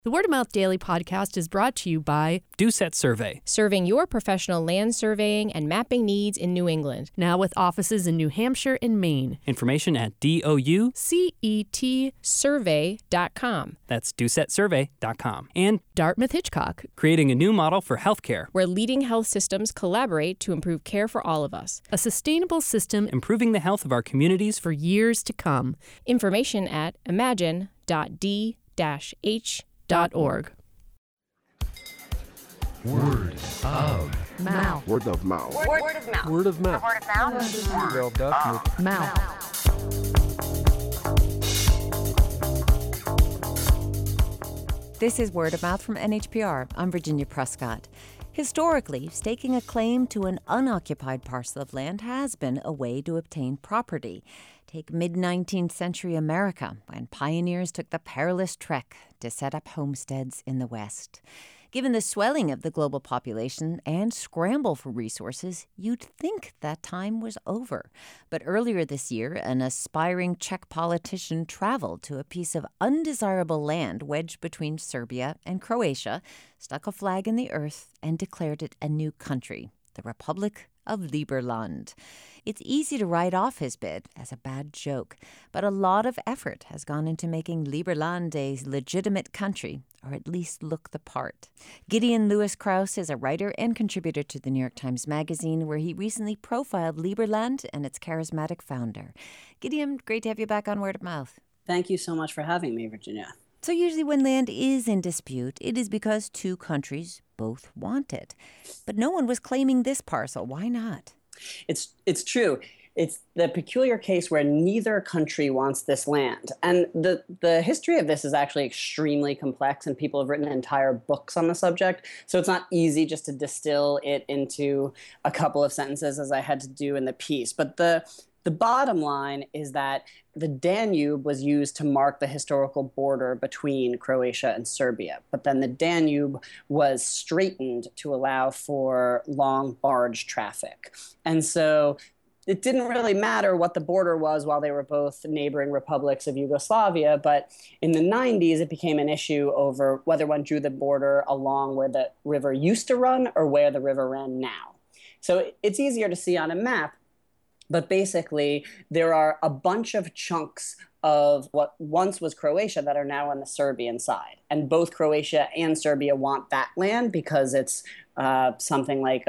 The Word of Mouth Daily podcast is brought to you by Doucette Survey, serving your professional land surveying and mapping needs in New England. Now with offices in New Hampshire and Maine. Information at DOUCETsurvey.com. That's DoucetteSurvey.com. And Dartmouth Hitchcock, creating a new model for healthcare, where leading health systems collaborate to improve care for all of us. A sustainable system improving the health of our communities for years to come. Information at imagine.d-h.org. Word of mouth. Word of mouth. Word of mouth. Word of mouth. Word of mouth. Mouth. This is Word of Mouth from NHPR. I'm Virginia Prescott. Historically, staking a claim to an unoccupied parcel of land has been a way to obtain property. Take mid-19th century America, when pioneers took the perilous trek to set up homesteads in the West. Given the swelling of the global population and scramble for resources, you'd think that time was over. But earlier this year, an aspiring Czech politician traveled to a piece of undesirable land wedged between Serbia and Croatia, stuck a flag in the earth, and declared it a new country, the Republic of Liberland. It's easy to write off his bid as a bad joke, but a lot of effort has gone into making Liberland a legitimate country, or at least look the part. Gideon Lewis Krause is a writer and contributor to the New York Times Magazine, where he recently profiled Liberland and its charismatic founder. Gideon, great to have you back on Word of Mouth. Thank you so much for having me, Virginia. So usually when land is in dispute, it is because two countries both want it. But no one was claiming this parcel. Why not? It's true. It's the peculiar case where neither country wants this land. And the history of this is actually extremely complex, and people have written entire books on the subject. So it's not easy just to distill it into a couple of sentences, as I had to do in the piece. But the bottom line is that the Danube was used to mark the historical border between Croatia and Serbia. But then the Danube was straightened to allow for long barge traffic. And so it didn't really matter what the border was while they were both neighboring republics of Yugoslavia. But in the 90s, it became an issue over whether one drew the border along where the river used to run or where the river ran now. So it's easier to see on a map. But basically, there are a bunch of chunks of what once was Croatia that are now on the Serbian side. And both Croatia and Serbia want that land because it's something like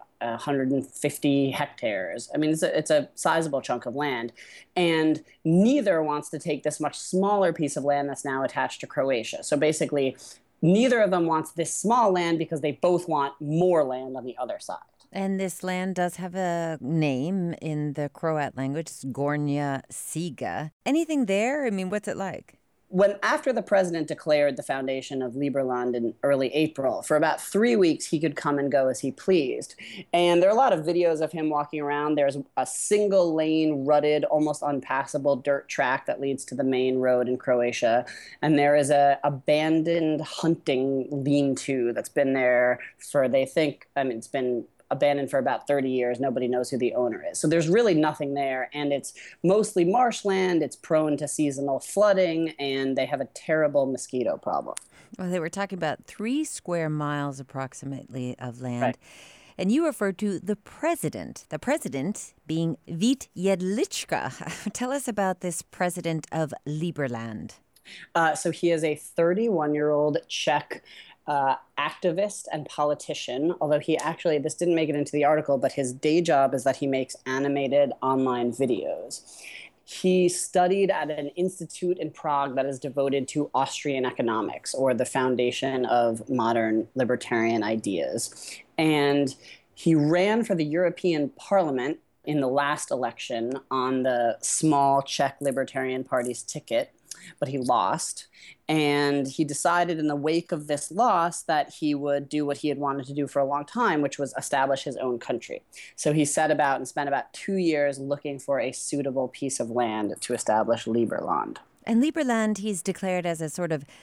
150 hectares. I mean, it's a sizable chunk of land. And neither wants to take this much smaller piece of land that's now attached to Croatia. So basically, neither of them wants this small land because they both want more land on the other side. And this land does have a name in the Croat language. It's Gornja Siga. Anything there? I mean, what's it like? After the president declared the foundation of Liberland in early April, for about 3 weeks, he could come and go as he pleased. And there are a lot of videos of him walking around. There's a single lane, rutted, almost unpassable dirt track that leads to the main road in Croatia. And there is a abandoned hunting lean-to that's been there for, it's been abandoned for about 30 years. Nobody knows who the owner is. So there's really nothing there. And it's mostly marshland. It's prone to seasonal flooding. And they have a terrible mosquito problem. Well, they were talking about 3 square miles approximately of land. Right. And you referred to the president being Vít Jedlička. Tell us about this president of Liberland. So he is a 31-year-old Czech activist and politician, although this didn't make it into the article, but his day job is that he makes animated online videos. He studied at an institute in Prague that is devoted to Austrian economics, or the foundation of modern libertarian ideas. And he ran for the European Parliament in the last election on the small Czech Libertarian Party's ticket, but he lost. And he decided in the wake of this loss that he would do what he had wanted to do for a long time, which was establish his own country. So he set about and spent about 2 years looking for a suitable piece of land to establish Liberland. And Liberland he's declared as a sort of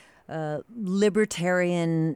libertarian,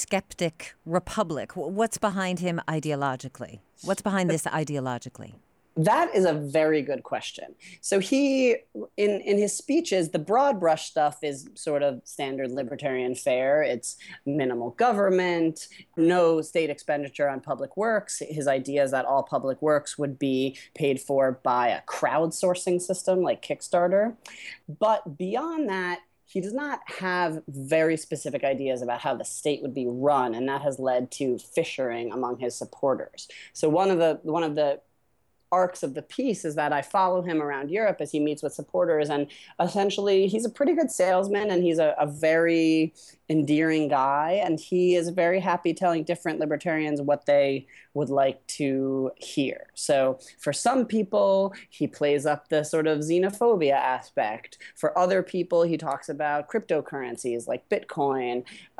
Eurosceptic republic. What's behind him ideologically? What's behind this ideologically? That is a very good question. So he, in his speeches, the broad brush stuff is sort of standard libertarian fare. It's minimal government, no state expenditure on public works. His idea is that all public works would be paid for by a crowdsourcing system like Kickstarter. But beyond that, he does not have very specific ideas about how the state would be run, and that has led to fissuring among his supporters. So one of the arcs of the piece is that I follow him around Europe as he meets with supporters, and essentially he's a pretty good salesman, and he's a very endearing guy, and he is very happy telling different libertarians what they would like to hear. So for some people, he plays up the sort of xenophobia aspect. For other people, he talks about cryptocurrencies like Bitcoin.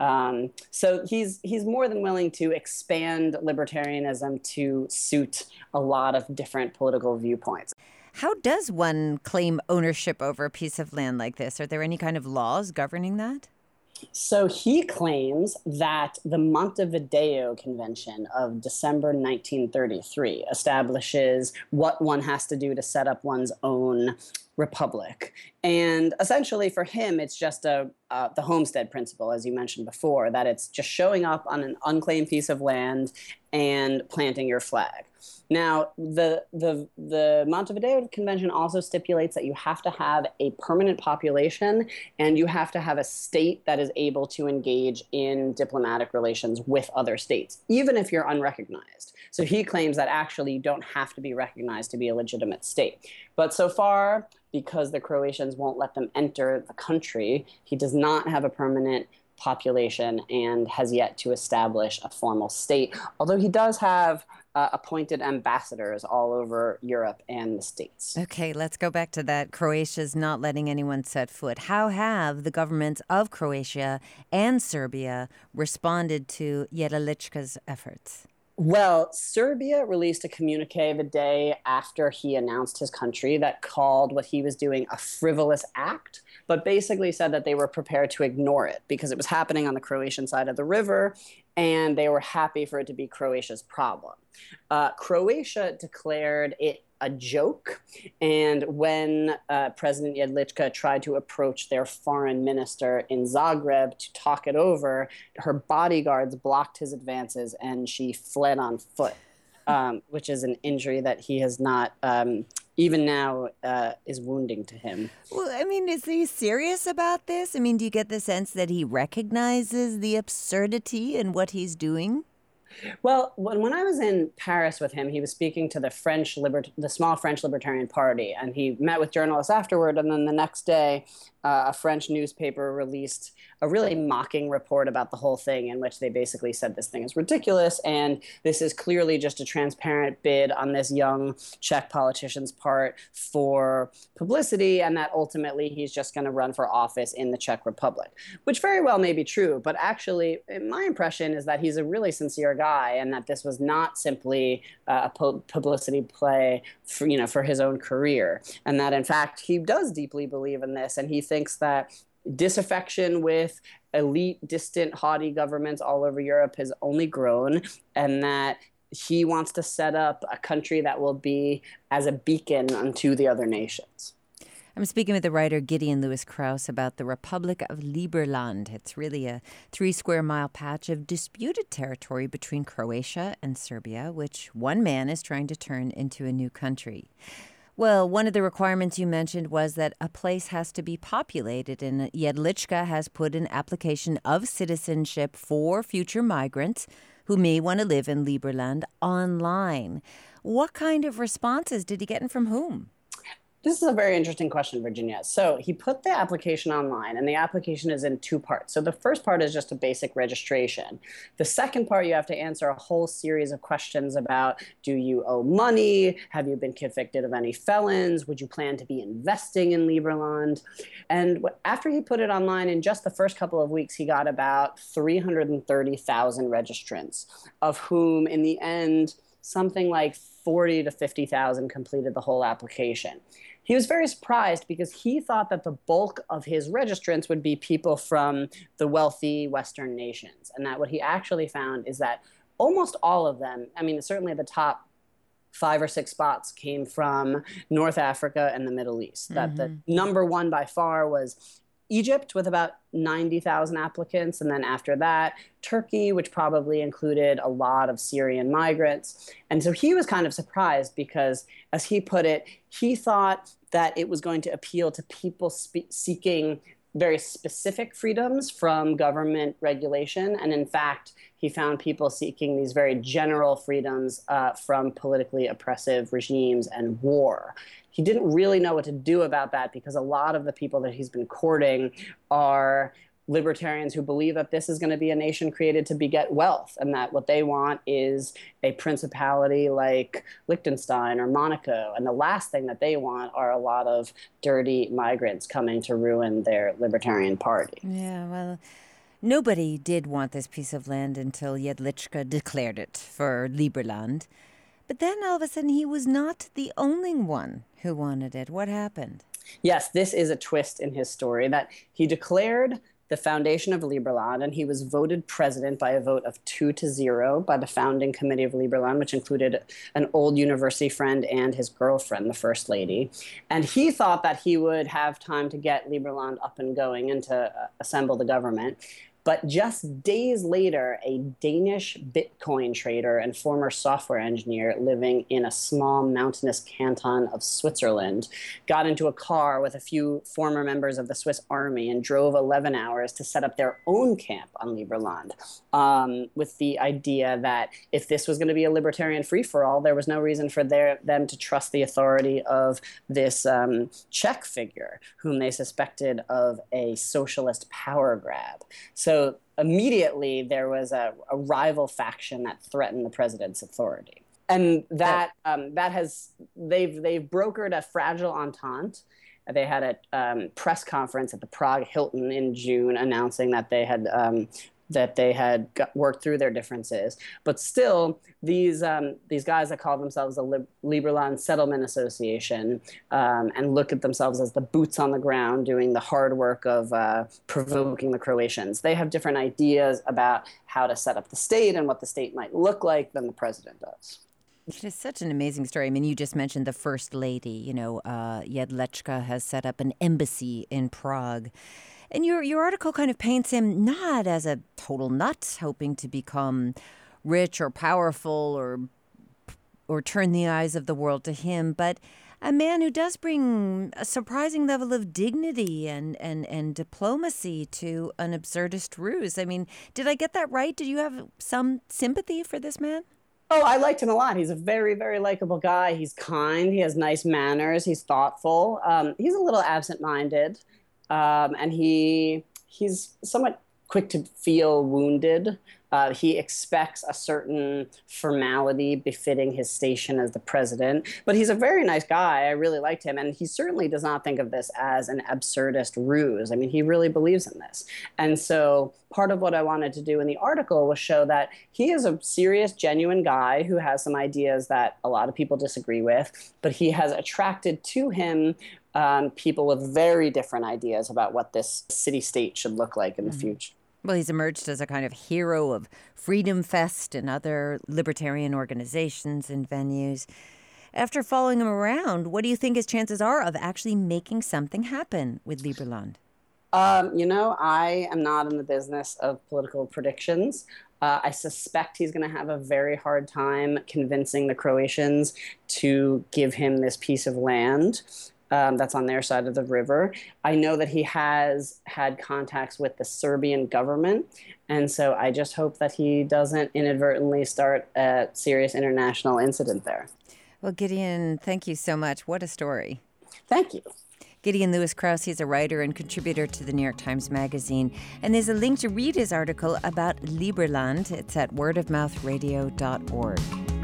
So he's more than willing to expand libertarianism to suit a lot of different political viewpoints. How does one claim ownership over a piece of land like this? Are there any kind of laws governing that? So he claims that the Montevideo Convention of December 1933 establishes what one has to do to set up one's own republic. And essentially for him, it's just the homestead principle, as you mentioned before, that it's just showing up on an unclaimed piece of land and planting your flag. Now, the Montevideo Convention also stipulates that you have to have a permanent population and you have to have a state that is able to engage in diplomatic relations with other states, even if you're unrecognized. So he claims that actually you don't have to be recognized to be a legitimate state. But so far, because the Croatians won't let them enter the country, he does not have a permanent population and has yet to establish a formal state, although he does have appointed ambassadors all over Europe and the States. Okay, let's go back to that. Croatia's not letting anyone set foot. How have the governments of Croatia and Serbia responded to Jedlička's efforts? Well, Serbia released a communique the day after he announced his country that called what he was doing a frivolous act, but basically said that they were prepared to ignore it because it was happening on the Croatian side of the river, and they were happy for it to be Croatia's problem. Croatia declared it a joke, and when President Jedlička tried to approach their foreign minister in Zagreb to talk it over, her bodyguards blocked his advances and she fled on foot, which is an injury that he has not, even now, is wounding to him. Well, I mean, is he serious about this? I mean, do you get the sense that he recognizes the absurdity in what he's doing? Well, when I was in Paris with him, he was speaking to the small French Libertarian Party, and he met with journalists afterward. And then the next day, a French newspaper released a really mocking report about the whole thing, in which they basically said this thing is ridiculous, and this is clearly just a transparent bid on this young Czech politician's part for publicity, and that ultimately he's just going to run for office in the Czech Republic, which very well may be true. But actually, my impression is that he's a really sincere guy, and that this was not simply a publicity play for his own career, and that in fact he does deeply believe in this, and he thinks that disaffection with elite, distant, haughty governments all over Europe has only grown, and that he wants to set up a country that will be as a beacon unto the other nations. I'm speaking with the writer Gideon Lewis Krauss about the Republic of Liberland. It's really a 3-square-mile patch of disputed territory between Croatia and Serbia, which one man is trying to turn into a new country. Well, one of the requirements you mentioned was that a place has to be populated, and Jedlička has put an application of citizenship for future migrants who may want to live in Liberland online. What kind of responses did he get and from whom? This is a very interesting question, Virginia. So he put the application online, and the application is in 2 parts. So the first part is just a basic registration. The second part, you have to answer a whole series of questions about, do you owe money? Have you been convicted of any felons? Would you plan to be investing in Liberland? And after he put it online, in just the first couple of weeks, he got about 330,000 registrants, of whom in the end, something like 40 to 50,000 completed the whole application. He was very surprised because he thought that the bulk of his registrants would be people from the wealthy Western nations, and that what he actually found is that almost all of them, I mean, certainly the top 5 or 6 spots came from North Africa and the Middle East. That the number one by far was Egypt with about 90,000 applicants. And then after that, Turkey, which probably included a lot of Syrian migrants. And so he was kind of surprised because, as he put it, he thought that it was going to appeal to people seeking very specific freedoms from government regulation. And in fact, he found people seeking these very general freedoms from politically oppressive regimes and war. He didn't really know what to do about that because a lot of the people that he's been courting are libertarians who believe that this is going to be a nation created to beget wealth, and that what they want is a principality like Liechtenstein or Monaco. And the last thing that they want are a lot of dirty migrants coming to ruin their libertarian party. Yeah, well, nobody did want this piece of land until Jedlicka declared it for Liberland. But then all of a sudden he was not the only one who wanted it. What happened? Yes, this is a twist in his story, that he declared the foundation of Liberland, and he was voted president by a vote of 2-0 by the founding committee of Liberland, which included an old university friend and his girlfriend, the first lady. And he thought that he would have time to get Liberland up and going and to assemble the government. But just days later, a Danish Bitcoin trader and former software engineer living in a small mountainous canton of Switzerland got into a car with a few former members of the Swiss army and drove 11 hours to set up their own camp on Liberland, with the idea that if this was going to be a libertarian free-for-all, there was no reason for them to trust the authority of this Czech figure, whom they suspected of a socialist power grab. So immediately there was a rival faction that threatened the president's authority, and they've brokered a fragile entente. They had a press conference at the Prague Hilton in June announcing that they had worked through their differences. But still, these guys that call themselves the Liberland Settlement Association and look at themselves as the boots on the ground doing the hard work of provoking the Croatians, they have different ideas about how to set up the state and what the state might look like than the president does. It is such an amazing story. I mean, you just mentioned the first lady. Jedlicka has set up an embassy in Prague. And your article kind of paints him not as a total nut, hoping to become rich or powerful or turn the eyes of the world to him, but a man who does bring a surprising level of dignity and diplomacy to an absurdist ruse. I mean, did I get that right? Did you have some sympathy for this man? Oh, I liked him a lot. He's a very, very likable guy. He's kind. He has nice manners. He's thoughtful. He's a little absent-minded. And he's somewhat quick to feel wounded. He expects a certain formality befitting his station as the president. But he's a very nice guy. I really liked him. And he certainly does not think of this as an absurdist ruse. I mean, he really believes in this. And so part of what I wanted to do in the article was show that he is a serious, genuine guy who has some ideas that a lot of people disagree with. But he has attracted to him people with very different ideas about what this city-state should look like in the future. Well, he's emerged as a kind of hero of Freedom Fest and other libertarian organizations and venues. After following him around, what do you think his chances are of actually making something happen with Liberland? I am not in the business of political predictions. I suspect he's going to have a very hard time convincing the Croatians to give him this piece of land. That's on their side of the river. I know that he has had contacts with the Serbian government, and so I just hope that he doesn't inadvertently start a serious international incident there. Well, Gideon, thank you so much. What a story. Thank you. Gideon Lewis-Krauss, he's a writer and contributor to the New York Times Magazine, and there's a link to read his article about Liberland. It's at wordofmouthradio.org.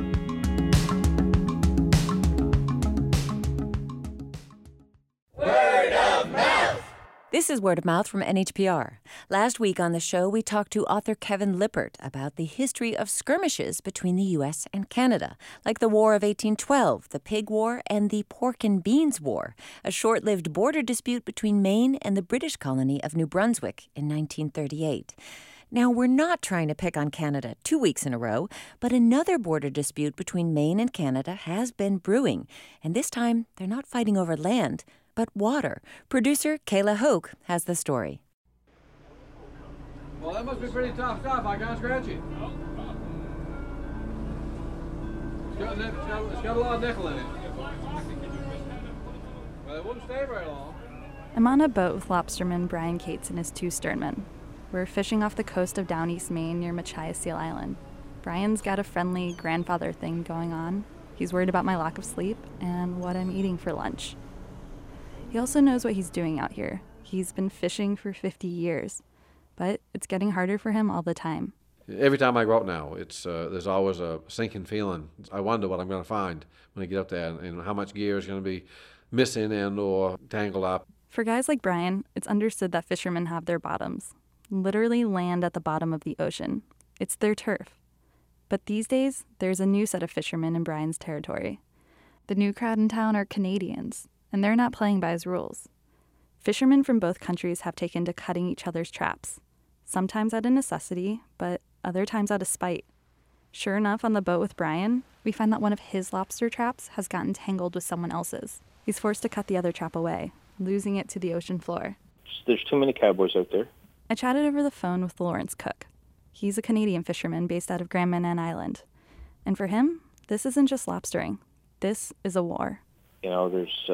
This is Word of Mouth from NHPR. Last week on the show, we talked to author Kevin Lippert about the history of skirmishes between the U.S. and Canada, like the War of 1812, the Pig War, and the Pork and Beans War, a short-lived border dispute between Maine and the British colony of New Brunswick in 1938. Now, we're not trying to pick on Canada 2 weeks in a row, but another border dispute between Maine and Canada has been brewing. And this time, they're not fighting over land, but water. Producer Kayla Hoke has the story. Well, that must be pretty tough stuff. I can't scratch it. It's got a lot of nickel in it. Well, it wouldn't stay very long. I'm on a boat with lobsterman Brian Cates and his 2 sternmen. We're fishing off the coast of down East Maine near Machias Seal Island. Brian's got a friendly grandfather thing going on. He's worried about my lack of sleep and what I'm eating for lunch. He also knows what he's doing out here. He's been fishing for 50 years, but it's getting harder for him all the time. Every time I go out now, it's there's always a sinking feeling. I wonder what I'm going to find when I get up there and how much gear is going to be missing and or tangled up. For guys like Brian, it's understood that fishermen have their bottoms. Literally land at the bottom of the ocean. It's their turf. But these days, there's a new set of fishermen in Brian's territory. The new crowd in town are Canadians, and they're not playing by his rules. Fishermen from both countries have taken to cutting each other's traps, sometimes out of necessity, but other times out of spite. Sure enough, on the boat with Brian, we find that one of his lobster traps has gotten tangled with someone else's. He's forced to cut the other trap away, losing it to the ocean floor. There's too many cowboys out there. I chatted over the phone with Lawrence Cook. He's a Canadian fisherman based out of Grand Manan Island. And for him, this isn't just lobstering. This is a war. You know, there's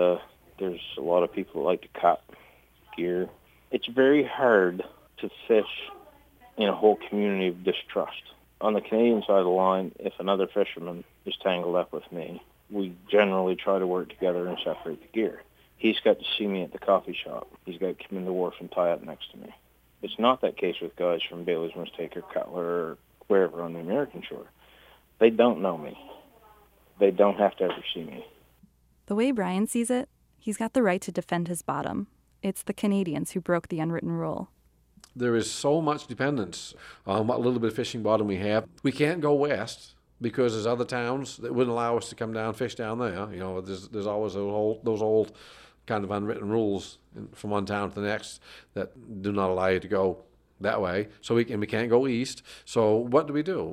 a lot of people that like to cut gear. It's very hard to fish in a whole community of distrust. On the Canadian side of the line, if another fisherman is tangled up with me, we generally try to work together and separate the gear. He's got to see me at the coffee shop. He's got to come in the wharf and tie up next to me. It's not that case with guys from Bailey's Mistake or Cutler or wherever on the American shore. They don't know me. They don't have to ever see me. The way Brian sees it, he's got the right to defend his bottom. It's the Canadians who broke the unwritten rule. There is so much dependence on what little bit of fishing bottom we have. We can't go west because there's other towns that wouldn't allow us to come down fish down there. You know, there's always those old kind of unwritten rules from one town to the next that do not allow you to go that way. So we can't go east. So what do?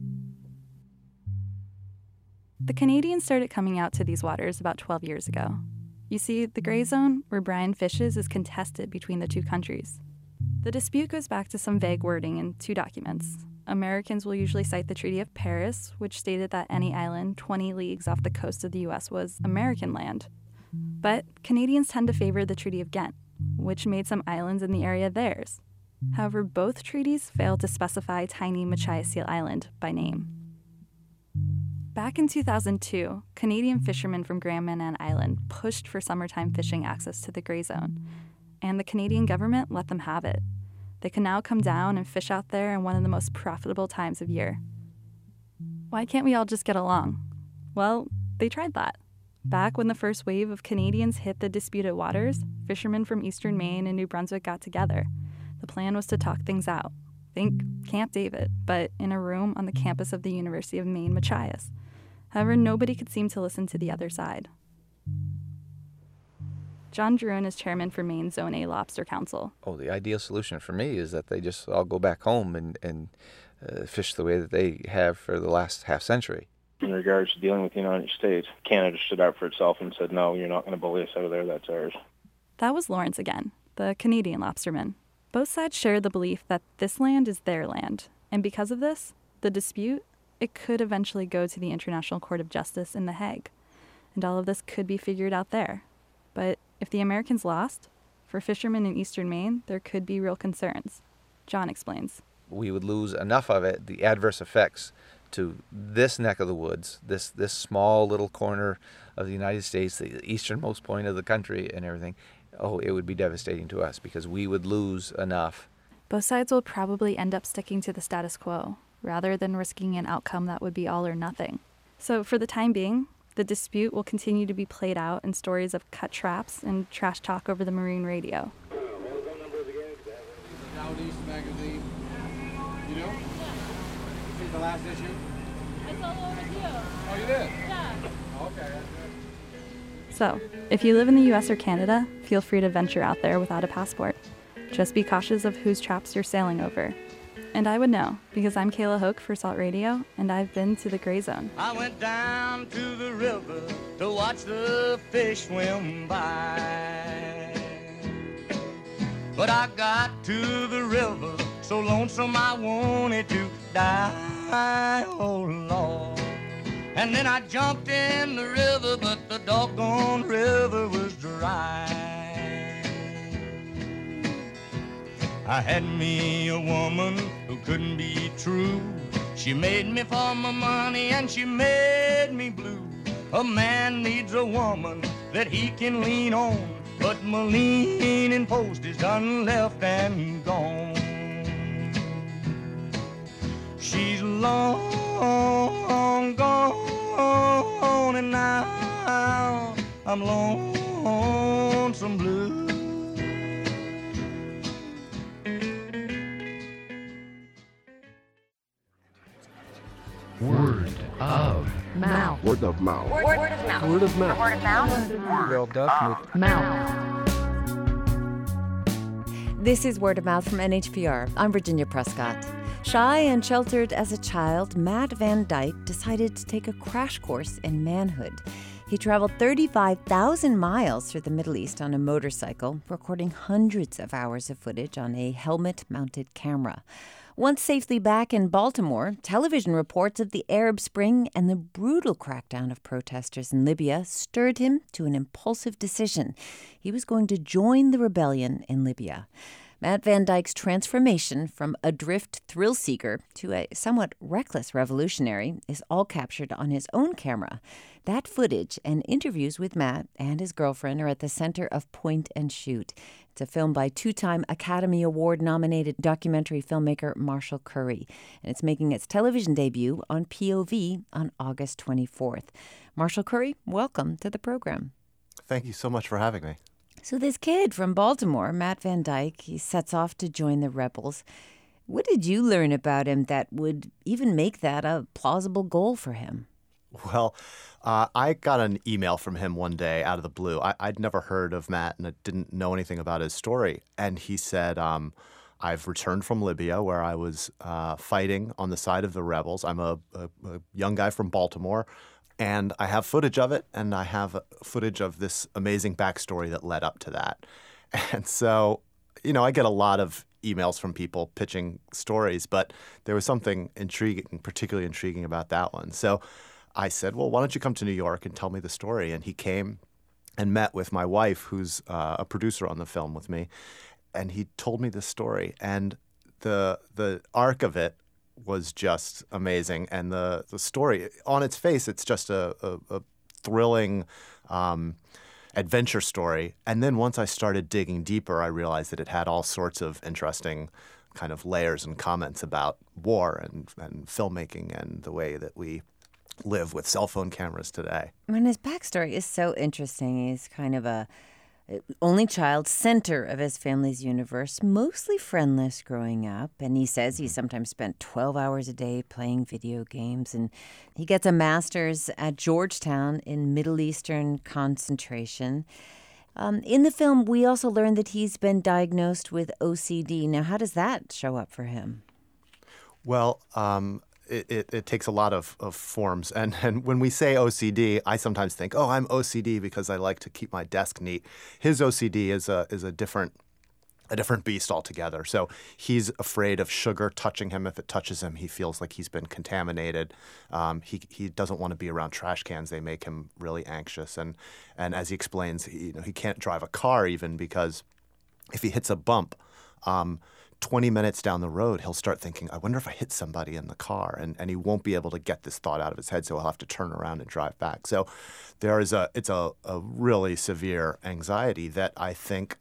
The Canadians started coming out to these waters about 12 years ago. You see, the gray zone where Brian fishes is contested between the 2 countries. The dispute goes back to some vague wording in 2 documents. Americans will usually cite the Treaty of Paris, which stated that any island 20 leagues off the coast of the U.S. was American land. But Canadians tend to favor the Treaty of Ghent, which made some islands in the area theirs. However, both treaties failed to specify tiny Machias Seal Island by name. Back in 2002, Canadian fishermen from Grand Manan Island pushed for summertime fishing access to the gray zone, and the Canadian government let them have it. They can now come down and fish out there in one of the most profitable times of year. Why can't we all just get along? Well, they tried that. Back when the first wave of Canadians hit the disputed waters, fishermen from eastern Maine and New Brunswick got together. The plan was to talk things out. Think Camp David, but in a room on the campus of the University of Maine, Machias. However, nobody could seem to listen to the other side. John Jerome is chairman for Maine Zone A Lobster Council. Oh, the ideal solution for me is that they just all go back home and fish the way that they have for the last half century. In regards to dealing with the United States, Canada stood up for itself and said, no, you're not going to bully us out of there, that's ours. That was Lawrence again, the Canadian lobsterman. Both sides share the belief that this land is their land, and because of this, the dispute, it could eventually go to the International Court of Justice in The Hague, and all of this could be figured out there. But if the Americans lost, for fishermen in eastern Maine, there could be real concerns. John explains. We would lose enough of it, the adverse effects to this neck of the woods, this small little corner of the United States, the easternmost point of the country and everything. Oh, it would be devastating to us because we would lose enough. Both sides will probably end up sticking to the status quo, rather than risking an outcome that would be all or nothing. So for the time being, the dispute will continue to be played out in stories of cut traps and trash talk over the marine radio. Down East magazine. You know? See the last issue? I saw the one with you. Oh, you did? Yeah. Okay. So, if you live in the US or Canada, feel free to venture out there without a passport. Just be cautious of whose traps you're sailing over. And I would know, because I'm Kayla Hoke for Salt Radio, and I've been to the Gray Zone. I went down to the river to watch the fish swim by. But I got to the river so lonesome I wanted to die, oh Lord. And then I jumped in the river, but the doggone river was dry. I had me a woman who couldn't be true. She made me for my money and she made me blue. A man needs a woman that he can lean on, but my leaning post is done left and gone. She's long gone and now I'm lonesome blue. Word of mouth. Word of mouth. Word of mouth. Word of mouth. Word of mouth. Word of Mouth. This is Word of Mouth from NHPR. I'm Virginia Prescott. Shy and sheltered as a child, Matt Van Dyke decided to take a crash course in manhood. He traveled 35,000 miles through the Middle East on a motorcycle, recording hundreds of hours of footage on a helmet-mounted camera. Once safely back in Baltimore, television reports of the Arab Spring and the brutal crackdown of protesters in Libya stirred him to an impulsive decision. He was going to join the rebellion in Libya. Matt Van Dyke's transformation from adrift thrill-seeker to a somewhat reckless revolutionary is all captured on his own camera. That footage and interviews with Matt and his girlfriend are at the center of Point and Shoot. It's a film by two-time Academy Award-nominated documentary filmmaker Marshall Curry, and it's making its television debut on POV on August 24th. Marshall Curry, welcome to the program. Thank you so much for having me. So this kid from Baltimore, Matt Van Dyke, he sets off to join the rebels. What did you learn about him that would even make that a plausible goal for him? Well, I got an email from him one day out of the blue. I'd never heard of Matt and I didn't know anything about his story. And he said, I've returned from Libya where I was fighting on the side of the rebels. I'm a young guy from Baltimore. And I have footage of it, and I have footage of this amazing backstory that led up to that. And so, I get a lot of emails from people pitching stories, but there was something particularly intriguing about that one. So I said, well, why don't you come to New York and tell me the story? And he came and met with my wife, who's a producer on the film with me, and he told me this story. And the arc of it was just amazing. And the story, on its face, it's just a thrilling adventure story. And then once I started digging deeper, I realized that it had all sorts of interesting kind of layers and comments about war and filmmaking and the way that we live with cell phone cameras today. And his backstory is so interesting. He's kind of a only child, center of his family's universe, mostly friendless growing up. And he says he sometimes spent 12 hours a day playing video games. And he gets a master's at Georgetown in Middle Eastern concentration. In the film, we also learn that he's been diagnosed with OCD. Now, how does that show up for him? Well, it takes a lot of forms. And when we say OCD, I sometimes think, oh, I'm OCD because I like to keep my desk neat. His OCD is a different beast altogether. So he's afraid of sugar touching him. If it touches him, he feels like he's been contaminated. He doesn't want to be around trash cans. They make him really anxious. And as he explains, he can't drive a car even because if he hits a bump, 20 minutes down the road, he'll start thinking, I wonder if I hit somebody in the car. And he won't be able to get this thought out of his head, so he'll have to turn around and drive back. So it's a really severe anxiety that I think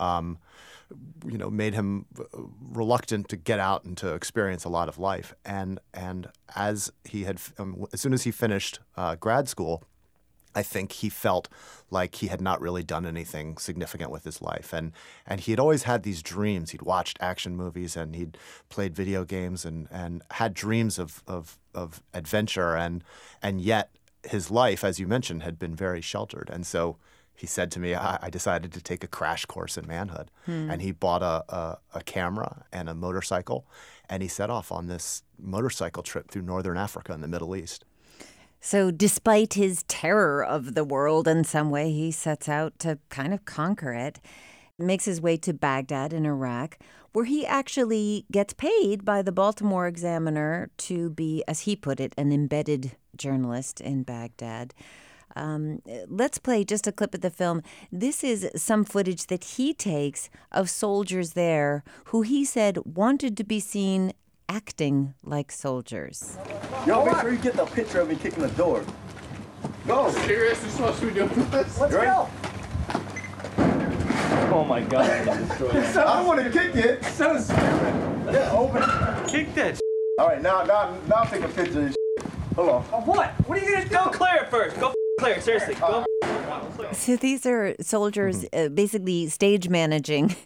made him reluctant to get out and to experience a lot of life. And as soon as he finished grad school, I think he felt like he had not really done anything significant with his life. And he had always had these dreams. He'd watched action movies and he'd played video games and had dreams of adventure. And yet his life, as you mentioned, had been very sheltered. And so he said to me, I decided to take a crash course in manhood. Hmm. And he bought a camera and a motorcycle, and he set off on this motorcycle trip through northern Africa and the Middle East. So despite his terror of the world in some way, he sets out to kind of conquer it, makes his way to Baghdad in Iraq, where he actually gets paid by the Baltimore Examiner to be, as he put it, an embedded journalist in Baghdad. Let's play just a clip of the film. This is some footage that he takes of soldiers there who he said wanted to be seen acting like soldiers. Yo, make sure you get the picture of me kicking the door. Go. Seriously supposed to be doing this? Let's go. Oh my god, I destroyed it. I want to kick it. So stupid. Yeah, open it. Kick that. All right, now take a picture of this. Hold on. What? What are you gonna do? Go clear it first. Go clear it, seriously. Go. So these are soldiers basically stage managing,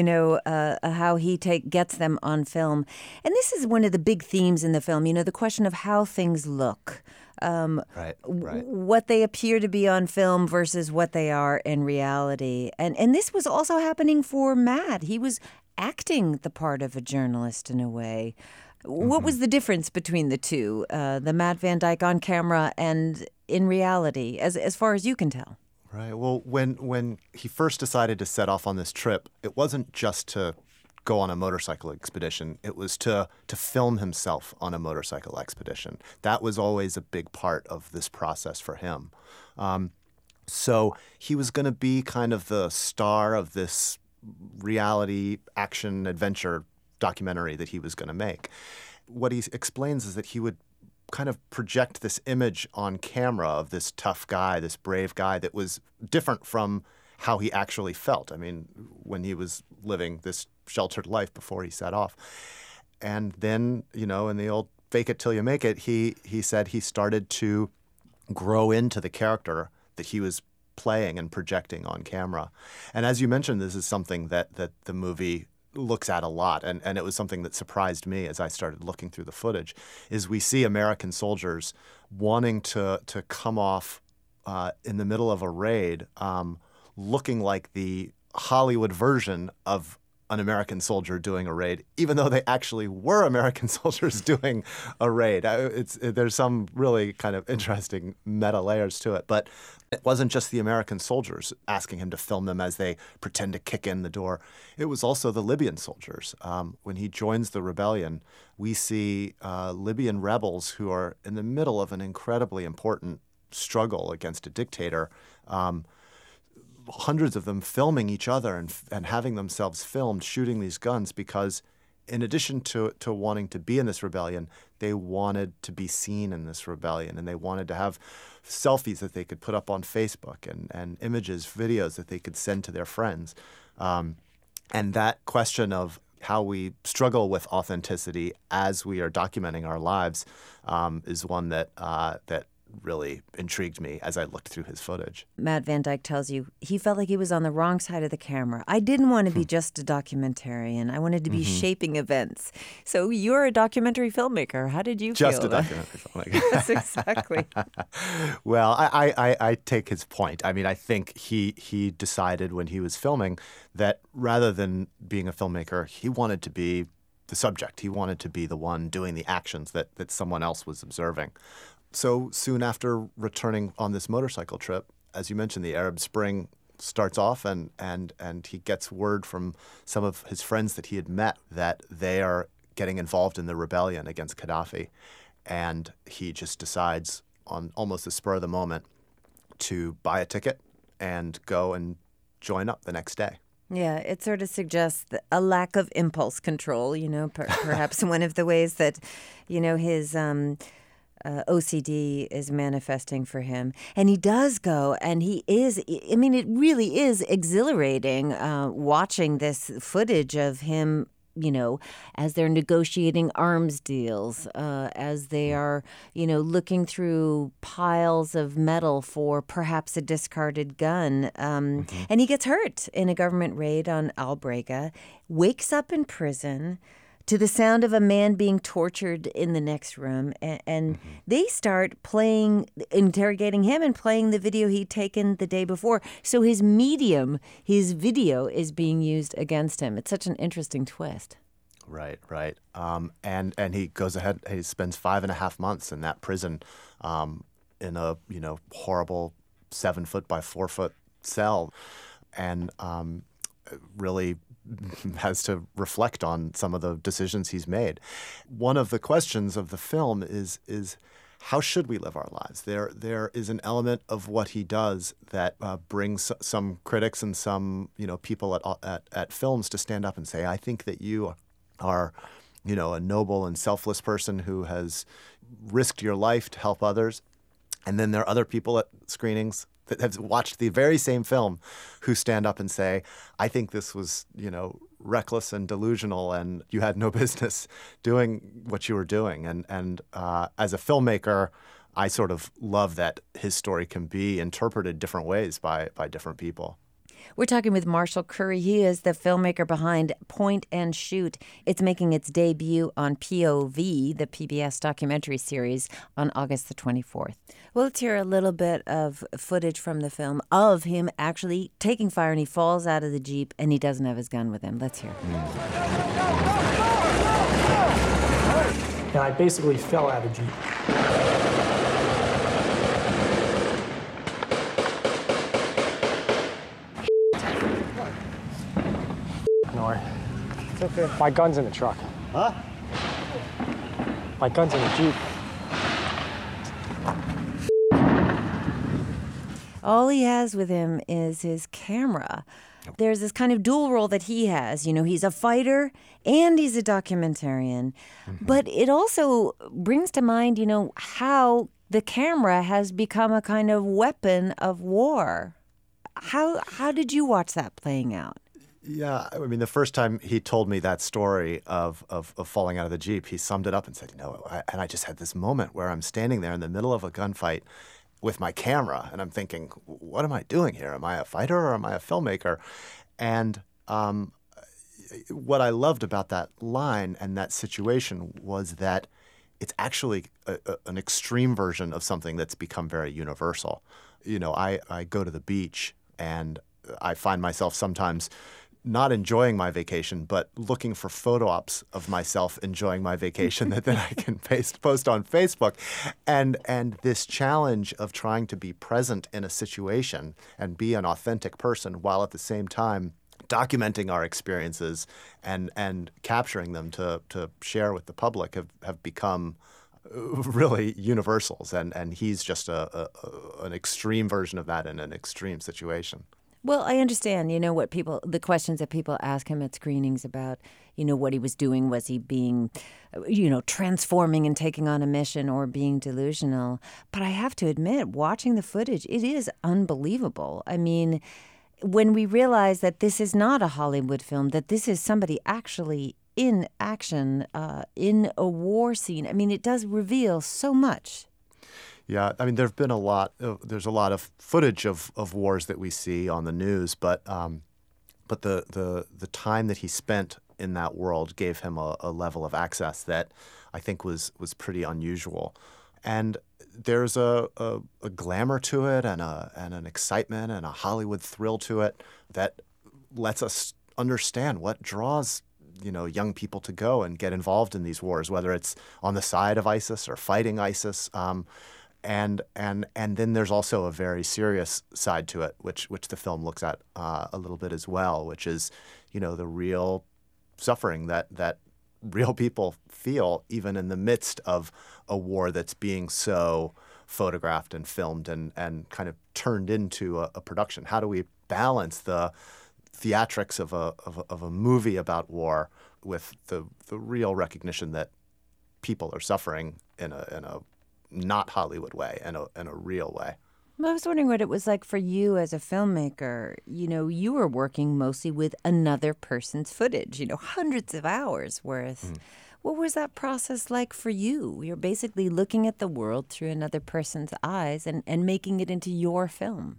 how he gets them on film. And this is one of the big themes in the film, the question of how things look. Right. What they appear to be on film versus what they are in reality. And this was also happening for Matt. He was acting the part of a journalist in a way. What was the difference between the two, the Matt Van Dyke on camera and in reality, as far as you can tell? Right. Well, when he first decided to set off on this trip, it wasn't just to go on a motorcycle expedition. It was to film himself on a motorcycle expedition. That was always a big part of this process for him. So he was going to be kind of the star of this reality action adventure documentary that he was going to make. What he explains is that he would kind of project this image on camera of this tough guy, this brave guy that was different from how he actually felt. I mean, when he was living this sheltered life before he set off. And then, in the old fake it till you make it, he said he started to grow into the character that he was playing and projecting on camera. And as you mentioned, this is something that the movie looks at a lot, and it was something that surprised me as I started looking through the footage, is we see American soldiers wanting to come off in the middle of a raid looking like the Hollywood version of an American soldier doing a raid, even though they actually were American soldiers doing a raid. There's some really kind of interesting meta layers to it. But it wasn't just the American soldiers asking him to film them as they pretend to kick in the door. It was also the Libyan soldiers. When he joins the rebellion, we see Libyan rebels who are in the middle of an incredibly important struggle against a dictator, hundreds of them filming each other and having themselves filmed shooting these guns because in addition to wanting to be in this rebellion, they wanted to be seen in this rebellion, and they wanted to have selfies that they could put up on Facebook and images, videos that they could send to their friends. And that question of how we struggle with authenticity as we are documenting our lives is one that really intrigued me as I looked through his footage. Matt Van Dyke tells you he felt like he was on the wrong side of the camera. I didn't want to be just a documentarian. I wanted to be shaping events. So you're a documentary filmmaker. How did you feel? Just a documentary filmmaker. Yes, exactly. Well, I take his point. I mean, I think he decided when he was filming that rather than being a filmmaker, he wanted to be the subject. He wanted to be the one doing the actions that someone else was observing. So soon after returning on this motorcycle trip, as you mentioned, the Arab Spring starts off and he gets word from some of his friends that he had met that they are getting involved in the rebellion against Gaddafi. And he just decides on almost the spur of the moment to buy a ticket and go and join up the next day. Yeah, it sort of suggests a lack of impulse control, perhaps one of the ways that, his OCD is manifesting for him. And he does go, and it really is exhilarating watching this footage of him, as they're negotiating arms deals, as they are, looking through piles of metal for perhaps a discarded gun. And he gets hurt in a government raid on Al Brega, wakes up in prison, to the sound of a man being tortured in the next room. And they start interrogating him and playing the video he'd taken the day before. So his medium, his video, is being used against him. It's such an interesting twist. Right. And he goes ahead, he spends 5.5 months in that prison in a, horrible 7-foot by 4-foot cell. And really has to reflect on some of the decisions he's made. One of the questions of the film is how should we live our lives? There is an element of what he does that brings some critics and some people at films to stand up and say, I think that you are a noble and selfless person who has risked your life to help others. And then there are other people at screenings that have watched the very same film who stand up and say, I think this was, reckless and delusional and you had no business doing what you were doing. And as a filmmaker, I sort of love that his story can be interpreted different ways by different people. We're talking with Marshall Curry. He is the filmmaker behind Point and Shoot. It's making its debut on POV, the PBS documentary series, on August the 24th. Well, let's hear a little bit of footage from the film of him actually taking fire, and he falls out of the Jeep, and he doesn't have his gun with him. Let's hear. And I basically fell out of the Jeep. It's okay. My gun's in the truck. Huh? My gun's in the Jeep. All he has with him is his camera. There's this kind of dual role that he has. He's a fighter and he's a documentarian. But it also brings to mind, how the camera has become a kind of weapon of war. How did you watch that playing out? Yeah, I mean, the first time he told me that story of falling out of the Jeep, he summed it up and said, and I just had this moment where I'm standing there in the middle of a gunfight with my camera, and I'm thinking, what am I doing here? Am I a fighter or am I a filmmaker? And what I loved about that line and that situation was that it's actually an extreme version of something that's become very universal. I go to the beach and I find myself sometimes not enjoying my vacation, but looking for photo ops of myself enjoying my vacation that then I can post on Facebook. And this challenge of trying to be present in a situation and be an authentic person while at the same time documenting our experiences and capturing them to share with the public have become really universals. And he's just an extreme version of that in an extreme situation. Well, I understand, the questions that people ask him at screenings about, what he was doing. Was he being, transforming and taking on a mission or being delusional? But I have to admit, watching the footage, it is unbelievable. I mean, when we realize that this is not a Hollywood film, that this is somebody actually in action, in a war scene, I mean, it does reveal so much. Yeah, I mean, there's a lot of footage of wars that we see on the news, but the time that he spent in that world gave him a level of access that I think was pretty unusual. And there's a glamour to it and an excitement and a Hollywood thrill to it that lets us understand what draws young people to go and get involved in these wars, whether it's on the side of ISIS or fighting ISIS. And then there's also a very serious side to it, which the film looks at a little bit as well, which is, the real suffering that real people feel even in the midst of a war that's being so photographed and filmed and kind of turned into a production. How do we balance the theatrics of a movie about war with the real recognition that people are suffering in a not Hollywood way, in a real way? I was wondering what it was like for you as a filmmaker. You were working mostly with another person's footage, hundreds of hours worth. What was that process like for you? You're basically looking at the world through another person's eyes and making it into your film.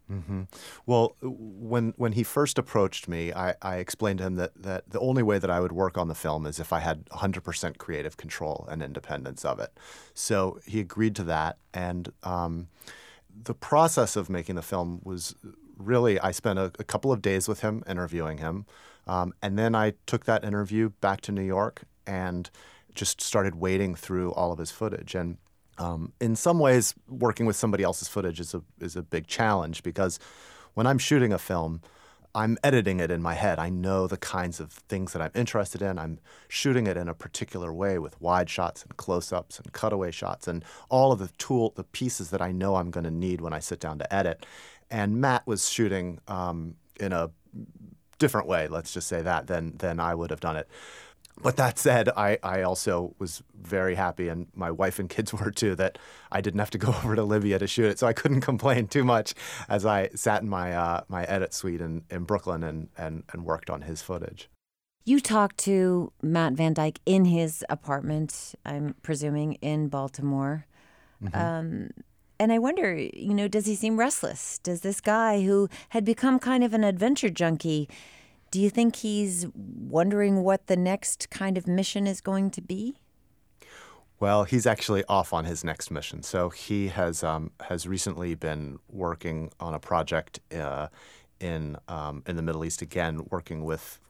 Mm-hmm. Well, when he first approached me, I explained to him that the only way that I would work on the film is if I had 100% creative control and independence of it. So he agreed to that, and the process of making the film was really, I spent a couple of days with him, interviewing him, and then I took that interview back to New York and just started wading through all of his footage. And in some ways, working with somebody else's footage is a big challenge, because when I'm shooting a film, I'm editing it in my head. I know the kinds of things that I'm interested in. I'm shooting it in a particular way with wide shots and close-ups and cutaway shots and all of the pieces that I know I'm going to need when I sit down to edit. And Matt was shooting in a different way, let's just say that, than I would have done it. But that said, I also was very happy, and my wife and kids were too, that I didn't have to go over to Libya to shoot it. So I couldn't complain too much as I sat in my my edit suite in Brooklyn and worked on his footage. You talked to Matt Van Dyke in his apartment, I'm presuming, in Baltimore. Mm-hmm. And I wonder, does he seem restless? Does this guy who had become kind of an adventure junkie, do you think he's wondering what the next kind of mission is going to be? Well, he's actually off on his next mission. So he has recently been working on a project in the Middle East again, working with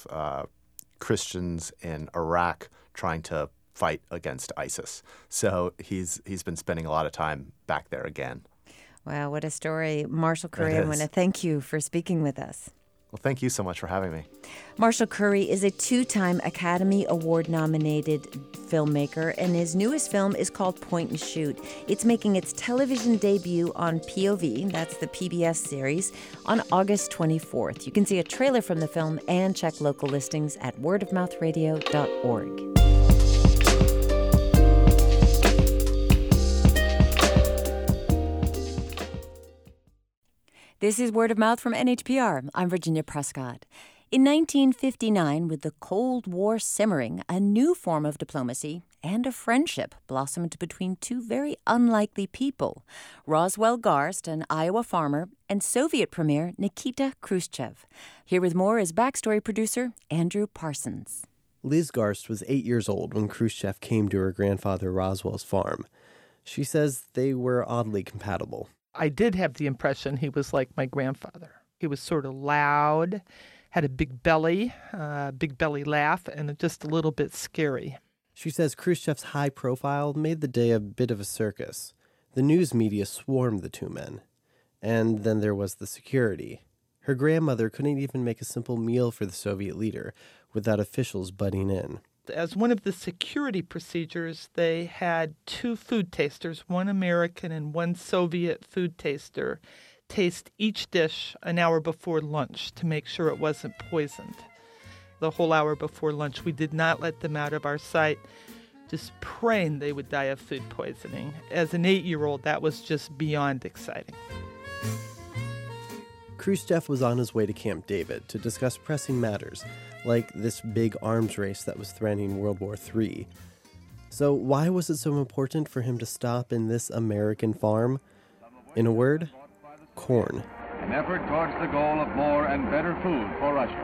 Christians in Iraq, trying to fight against ISIS. So he's been spending a lot of time back there again. Wow, what a story. Marshall Curry, I want to thank you for speaking with us. Well, thank you so much for having me. Marshall Curry is a 2-time Academy Award-nominated filmmaker, and his newest film is called Point and Shoot. It's making its television debut on POV, that's the PBS series, on August 24th. You can see a trailer from the film and check local listings at wordofmouthradio.org. This is Word of Mouth from NHPR. I'm Virginia Prescott. In 1959, with the Cold War simmering, a new form of diplomacy and a friendship blossomed between two very unlikely people, Roswell Garst, an Iowa farmer, and Soviet Premier Nikita Khrushchev. Here with more is Backstory producer Andrew Parsons. Liz Garst was 8 years old when Khrushchev came to her grandfather Roswell's farm. She says they were oddly compatible. I did have the impression he was like my grandfather. He was sort of loud, had a big belly laugh, and just a little bit scary. She says Khrushchev's high profile made the day a bit of a circus. The news media swarmed the two men. And then there was the security. Her grandmother couldn't even make a simple meal for the Soviet leader without officials butting in. As one of the security procedures, they had 2 food tasters, one American and one Soviet food taster, taste each dish an hour before lunch to make sure it wasn't poisoned. The whole hour before lunch, we did not let them out of our sight, just praying they would die of food poisoning. As an 8-year-old, that was just beyond exciting. Khrushchev was on his way to Camp David to discuss pressing matters, like this big arms race that was threatening World War III. So why was it so important for him to stop in this American farm? In a word, corn. An effort towards the goal of more and better food for Russia.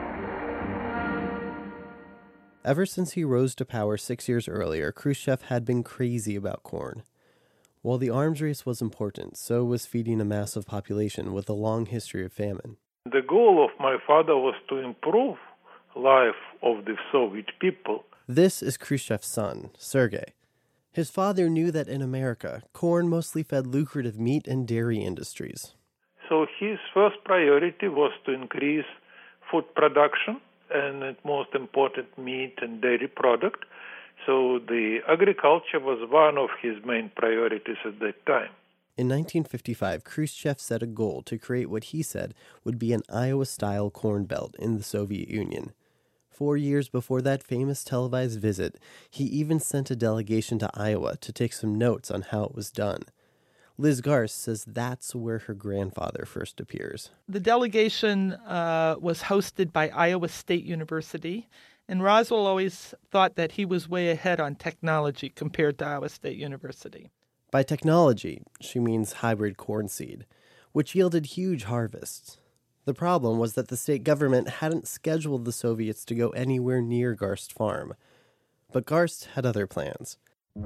Ever since he rose to power 6 years earlier, Khrushchev had been crazy about corn. While the arms race was important, so was feeding a massive population with a long history of famine. The goal of my father was to improve life of the Soviet people. This is Khrushchev's son, Sergei. His father knew that in America, corn mostly fed lucrative meat and dairy industries. So his first priority was to increase food production and, most important, meat and dairy product. So the agriculture was one of his main priorities at that time. In 1955, Khrushchev set a goal to create what he said would be an Iowa-style corn belt in the Soviet Union. 4 years before that famous televised visit, he even sent a delegation to Iowa to take some notes on how it was done. Liz Garst says that's where her grandfather first appears. The delegation was hosted by Iowa State University, and Roswell always thought that he was way ahead on technology compared to Iowa State University. By technology, she means hybrid corn seed, which yielded huge harvests. The problem was that the state government hadn't scheduled the Soviets to go anywhere near Garst Farm. But Garst had other plans.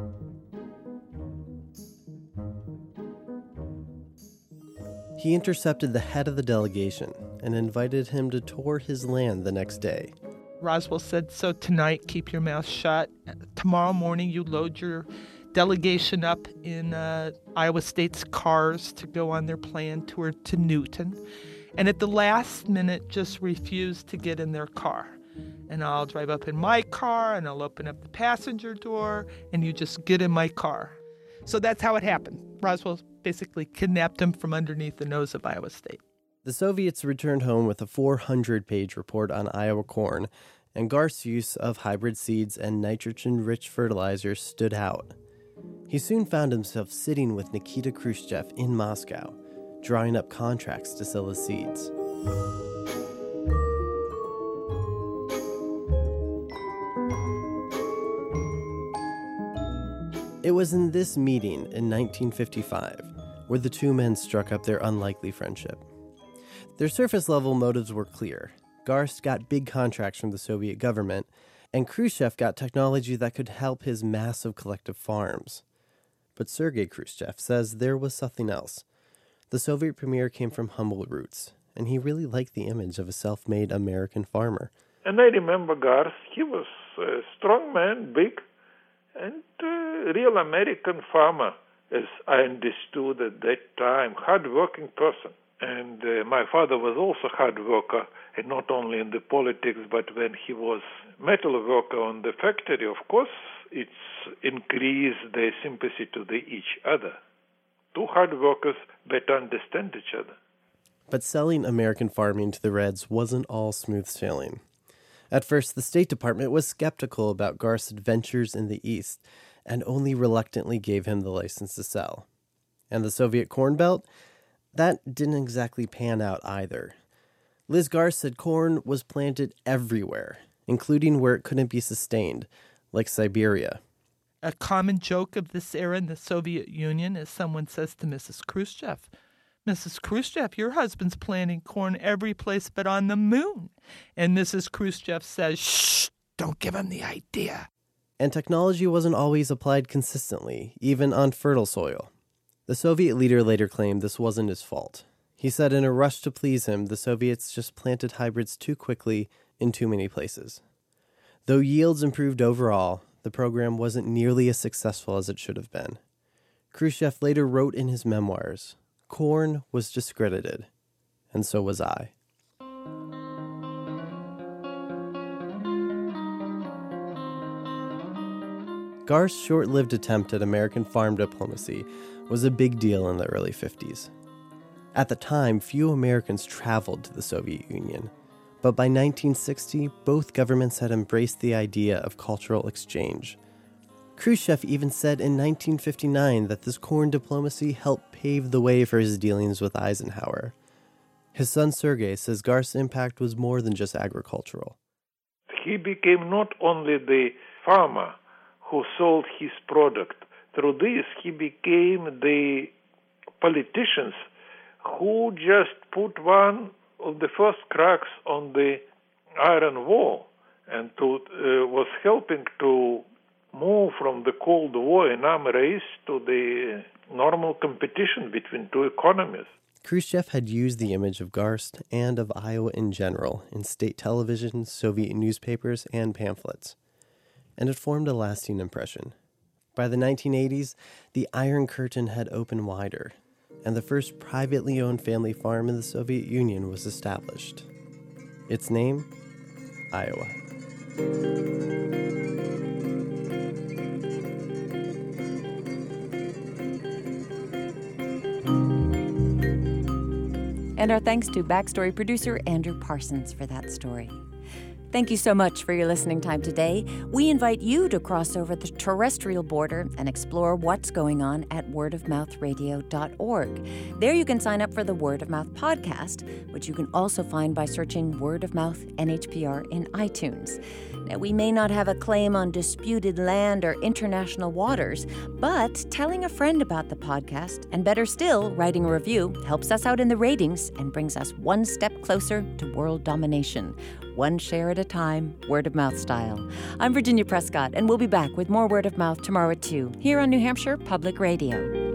He intercepted the head of the delegation and invited him to tour his land the next day. Roswell said, so tonight, keep your mouth shut. Tomorrow morning, you load your delegation up in Iowa State's cars to go on their planned tour to Newton. And at the last minute, just refuse to get in their car. And I'll drive up in my car, and I'll open up the passenger door, and you just get in my car. So that's how it happened. Roswell basically kidnapped him from underneath the nose of Iowa State. The Soviets returned home with a 400-page report on Iowa corn, and Garst's use of hybrid seeds and nitrogen-rich fertilizers stood out. He soon found himself sitting with Nikita Khrushchev in Moscow, drawing up contracts to sell his seeds. It was in this meeting in 1955 where the two men struck up their unlikely friendship. Their surface-level motives were clear. Garst got big contracts from the Soviet government, and Khrushchev got technology that could help his massive collective farms. But Sergei Khrushchev says there was something else. The Soviet premier came from humble roots, and he really liked the image of a self-made American farmer. And I remember Garst, he was a strong man, big, and a real American farmer, as I understood at that time, hard-working person. And my father was also a hard worker, and not only in the politics, but when he was metal worker on the factory, of course, it's increased their sympathy to each other. Two hard workers better understand each other. But selling American farming to the Reds wasn't all smooth sailing. At first, the State Department was skeptical about Garst's adventures in the East and only reluctantly gave him the license to sell. And the Soviet Corn Belt? That didn't exactly pan out either. Liz Garst said corn was planted everywhere, including where it couldn't be sustained, like Siberia. A common joke of this era in the Soviet Union is someone says to Mrs. Khrushchev, Mrs. Khrushchev, your husband's planting corn every place but on the moon. And Mrs. Khrushchev says, shh, don't give him the idea. And technology wasn't always applied consistently, even on fertile soil. The Soviet leader later claimed this wasn't his fault. He said in a rush to please him, the Soviets just planted hybrids too quickly in too many places. Though yields improved overall, the program wasn't nearly as successful as it should have been. Khrushchev later wrote in his memoirs, corn was discredited, and so was I. Garst's short-lived attempt at American farm diplomacy was a big deal in the early 50s. At the time, few Americans traveled to the Soviet Union, but by 1960, both governments had embraced the idea of cultural exchange. Khrushchev even said in 1959 that this corn diplomacy helped pave the way for his dealings with Eisenhower. His son Sergei says Garst's impact was more than just agricultural. He became not only the farmer who sold his product. Through this, he became the politicians who just put one of the first cracks on the iron wall and was helping to move from the Cold War in arm race to the normal competition between two economies. Khrushchev had used the image of Garst and of Iowa in general in state television, Soviet newspapers, and pamphlets, and it formed a lasting impression. By the 1980s, the Iron Curtain had opened wider, and the first privately owned family farm in the Soviet Union was established. Its name? Iowa. And our thanks to Backstory producer Andrew Parsons for that story. Thank you so much for your listening time today. We invite you to cross over the terrestrial border and explore what's going on at wordofmouthradio.org. There you can sign up for the Word of Mouth podcast, which you can also find by searching Word of Mouth NHPR in iTunes. Now, we may not have a claim on disputed land or international waters, but telling a friend about the podcast, and better still, writing a review, helps us out in the ratings and brings us one step closer to world domination. One share at a time, word of mouth style. I'm Virginia Prescott, and we'll be back with more Word of Mouth tomorrow at 2 here on New Hampshire Public Radio.